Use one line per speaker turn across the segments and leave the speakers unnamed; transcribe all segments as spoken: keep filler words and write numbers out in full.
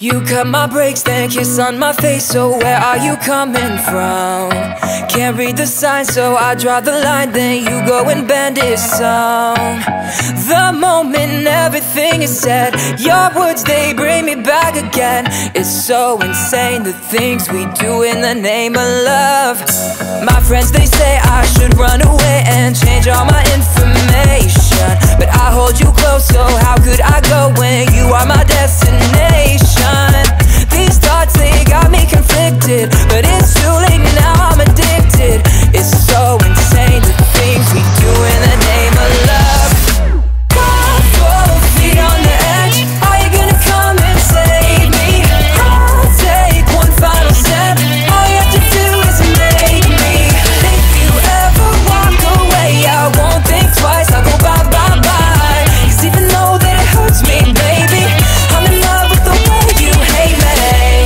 You cut my brakes, then kiss on my face. So where are you coming from? Can't read the signs, so I draw the line. Then you go and bend it some. The moment everything is said, your words, they bring me back again. It's so insane, the things we do in the name of love. My friends, they say I should run away and change all my information, but I hold you close, so how could I go when you are my destination? These thoughts, they got me conflicted, but it's too late now, I'm addicted. It's so insane, the things we do in the name of love. Both feet on the edge, are you gonna come and save me? I'll take one final step, all you have to do is make me. If you ever walk away, I won't think twice, I'll go bye, bye, bye. Cause even though that it hurts me, baby, I'm in love with the way you hate me.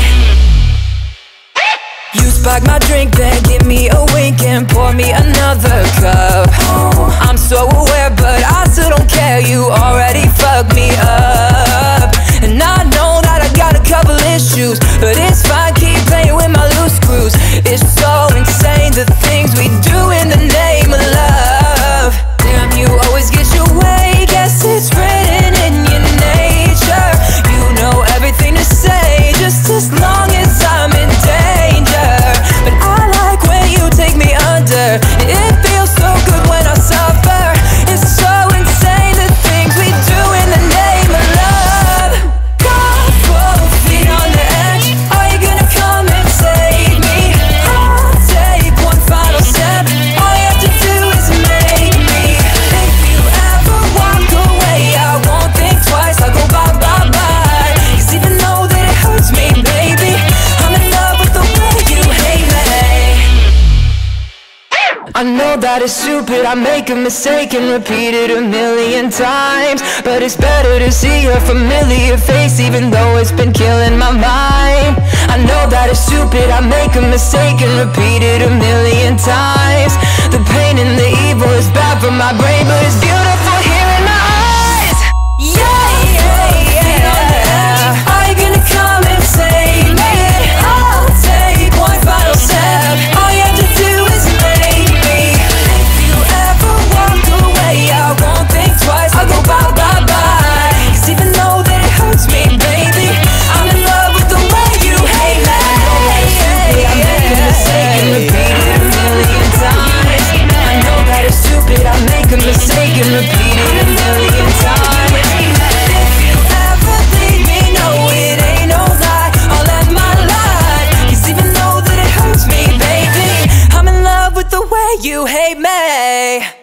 You spike my drink, then give me a wink and pour me another cup. I'm so aware, but I still don't care, you already fucked me up. And I know that I got a couple issues, but it's fine, keep playing with my loose screws. It's so insane, the things we do in the name of love. Damn, you always get your way, guess it's written in your nature. You know everything to say, just as long as I'm in danger. But I like when you take me under, it feels so good when I suffer. It's so insane, the things we do in the name of love. Got both feet on the edge, are you gonna come and save me? I'll take one final step, all you have to do is make me. If you ever walk away, I won't think twice, I'll go bye, bye, bye. Cause even though that it hurts me, baby, I'm in love with the way you hate me. I know that it's stupid, I make a mistake and repeat it a million times, but it's better to see your familiar face, even though it's been killing my mind. I know that it's stupid, I make a mistake and repeat it a million times. The pain and the evil is bad for my brain, but it's beautiful here in my eyes. Yeah, yeah, yeah. Are you gonna come and save me? I'll take one final step, all you have to do is make me. If you ever walk away, I won't think twice, I'll go bye, bye, bye. Cause even though that it hurts me, baby, I'm in love with the way you hate me. I make a mistake and repeat it a million times. I know that it's stupid, I make a mistake and repeat it a million times. If you ever leave me, no, it ain't no lie, I'll end my life. Cause even though that it hurts me, baby, I'm in love with the way you hate me.